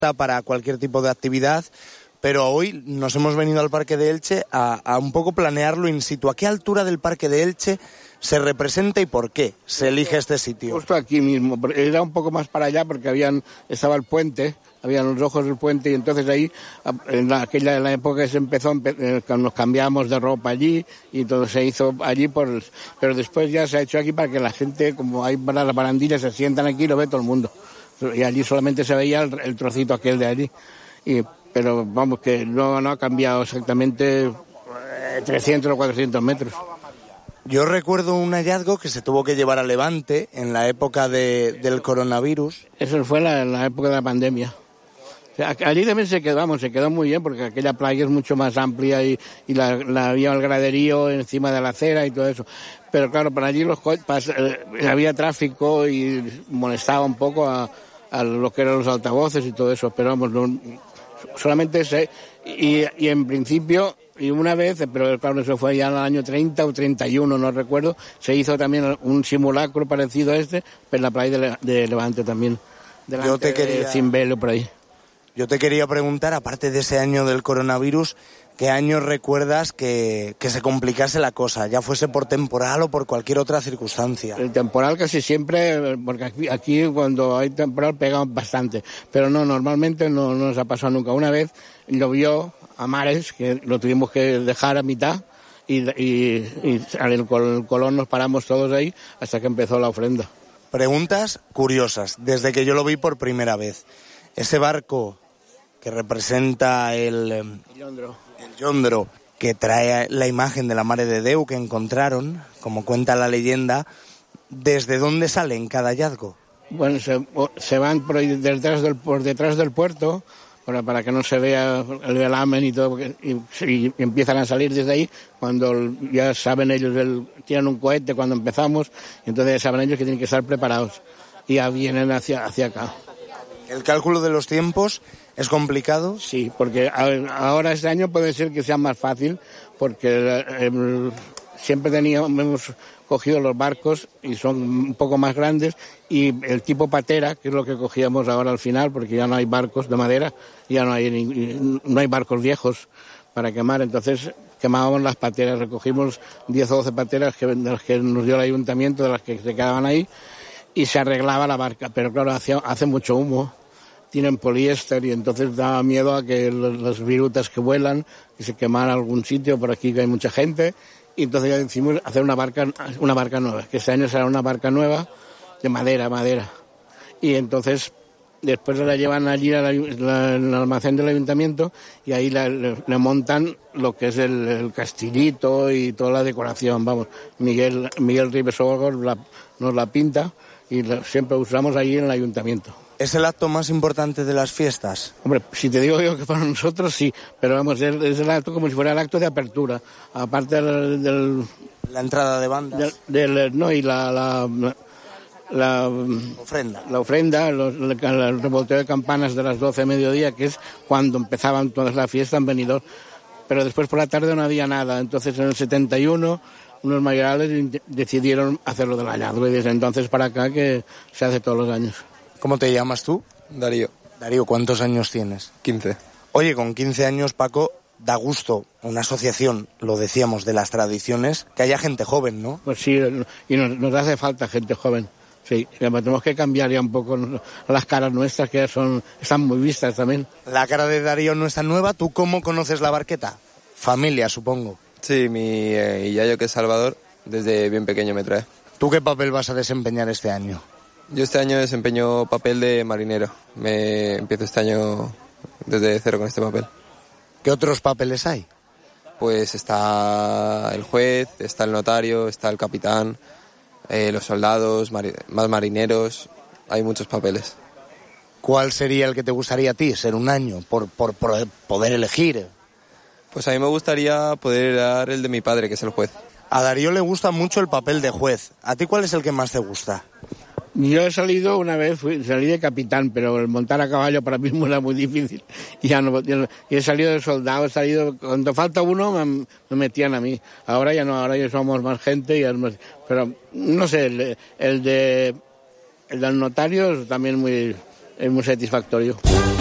para cualquier tipo de actividad, pero hoy nos hemos venido al Parque de Elche a un poco planearlo in situ. ¿A qué altura del Parque de Elche se representa y por qué se elige este sitio? Justo aquí mismo, era un poco más para allá porque estaba el puente, habían los ojos del puente, y entonces ahí, en la época que se empezó, nos cambiamos de ropa allí y todo se hizo allí, pero después ya se ha hecho aquí para que la gente, como hay para las barandillas, se sientan aquí y lo ve todo el mundo. Y allí solamente se veía el trocito aquel de allí. Pero vamos, que no ha cambiado exactamente 300 o 400 metros. Yo recuerdo un hallazgo que se tuvo que llevar a Levante en la época del coronavirus. Eso fue la época de la pandemia. O sea, allí también se quedó muy bien porque aquella playa es mucho más amplia y había el graderío encima de la acera y todo eso. Pero claro, para allí había tráfico y molestaba un poco a lo que eran los altavoces y todo eso. Pero vamos, solamente y en principio, y una vez, pero claro, eso fue ya en el año 30 o 31, no recuerdo, se hizo también un simulacro parecido a pero en la playa de Levante también, delante de Cimbelo, por ahí. Yo te quería preguntar, aparte de ese año del coronavirus, ¿qué año recuerdas que se complicase la cosa, ya fuese por temporal o por cualquier otra circunstancia? El temporal casi siempre, porque aquí cuando hay temporal pega bastante, pero no, normalmente no nos ha pasado nunca. Una vez llovió a mares, que lo tuvimos que dejar a mitad, y al Colón nos paramos todos ahí hasta que empezó la ofrenda. Preguntas curiosas, desde que yo lo vi por primera vez. Ese barco que representa el Yondro, que trae la imagen de la Mare de Déu que encontraron, como cuenta la leyenda, ¿desde dónde sale en cada hallazgo? Bueno, se van por detrás del puerto, para que no se vea el velamen y todo, y empiezan a salir desde ahí, cuando ya saben ellos, tiran un cohete cuando empezamos, y entonces ya saben ellos que tienen que estar preparados, y ya vienen hacia acá. ¿El cálculo de los tiempos es complicado? Sí, porque ahora este año puede ser que sea más fácil, porque siempre hemos cogido los barcos y son un poco más grandes, y el tipo patera, que es lo que cogíamos ahora al final, porque ya no hay barcos de madera, ya no hay barcos viejos para quemar, entonces quemábamos las pateras, recogimos 10 o 12 pateras de las que nos dio el ayuntamiento, de las que se quedaban ahí, y se arreglaba la barca, pero claro, hace mucho humo. Tienen poliéster y entonces daba miedo a que las virutas que vuelan, que se quemara algún sitio, por aquí que hay mucha gente, y entonces ya decidimos hacer una barca nueva, que este año será una barca nueva de madera. Y entonces después la llevan allí al almacén del ayuntamiento y ahí le montan lo que es el castillito y toda la decoración, vamos. Miguel Ribes nos la pinta y siempre usamos allí en el ayuntamiento. ¿Es el acto más importante de las fiestas? Hombre, si te digo yo que para nosotros sí, pero vamos, es el acto como si fuera el acto de apertura, aparte la entrada de bandas. Y la ofrenda. La ofrenda, el revolteo de campanas de las 12 de mediodía, que es cuando empezaban todas las fiestas en Benidorm. Pero después por la tarde no había nada, entonces en el 71 unos mayorales decidieron hacerlo del hallazgo y desde entonces para acá que se hace todos los años. ¿Cómo te llamas tú? Darío. Darío, ¿cuántos años tienes? 15. Oye, con 15 años, Paco, da gusto una asociación, lo decíamos, de las tradiciones, que haya gente joven, ¿no? Pues sí, y nos hace falta gente joven. Sí, tenemos que cambiar ya un poco las caras nuestras, que están muy vistas también. La cara de Darío no está nueva. ¿Tú cómo conoces la barqueta? Familia, supongo. Sí, mi yayo, que es Salvador, desde bien pequeño me trae. ¿Tú qué papel vas a desempeñar este año? Yo este año desempeño papel de marinero. Empiezo este año desde cero con este papel. ¿Qué otros papeles hay? Pues está el juez, está el notario, está el capitán, los soldados, más marineros, hay muchos papeles. ¿Cuál sería el que te gustaría a ti ser un año, por poder elegir? Pues a mí me gustaría poder dar el de mi padre, que es el juez. A Darío le gusta mucho el papel de juez. ¿A ti cuál es el que más te gusta? Yo he salido una vez, salí de capitán, pero el montar a caballo para mí era muy difícil. Y he salido de soldado, cuando falta uno me metían a mí. Ahora ya no, ahora ya somos más gente, pero no sé, el del notario es también es muy satisfactorio.